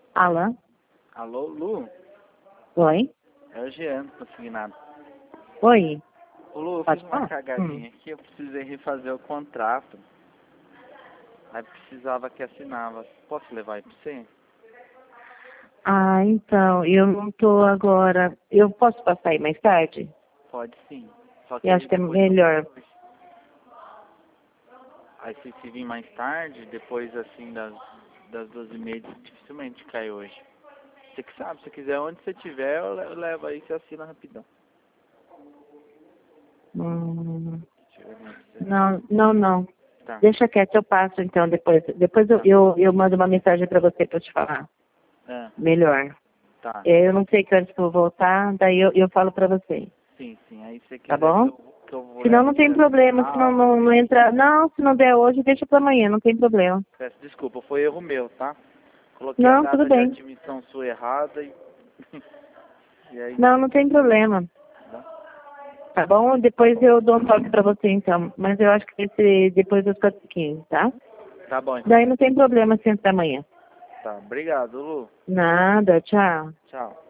Alô? Alô, Lu? Oi? É o Jean, consignado. Oi? Ô, Lu, eu Pode fiz uma falar? cagadinha aqui, eu precisei refazer o contrato. Aí precisava que assinava. Posso levar aí pra você? Ah, então, eu não tô agora. Eu posso passar aí mais tarde? Pode sim. Só que Eu acho aí que é depois não cai melhor. hoje. Aí se vir mais tarde, depois assim das 12h30, dificilmente cai hoje. Você que sabe, se quiser onde você tiver, eu levo aí, você assina rapidão. Hum, Deixa eu ver onde você não, não, não. tá. Deixa quieto, eu passo então depois. Depois Tá. eu mando uma mensagem pra você pra te falar. É, Melhor. tá. Eu não sei que horas que eu vou voltar, daí eu falo pra você. Sim, sim. Aí se você Tá quiser bom? que eu vou Senão levo não pra você tem problema, senão assinar, não entra. Não, se não der hoje, deixa pra amanhã, não tem problema. peço desculpa, foi erro meu, tá? Coloquei a Não, tudo data de bem. admissão sua errada e, e aí Não, não tem problema. tá? Tá bom? Tá Depois bom. eu dou um toque pra você então. Mas eu acho que vai ser depois das 4h15, tá? Tá bom então. Daí não tem problema se entrar amanhã. Tá, obrigado, Lu. Nada, tchau. Tchau.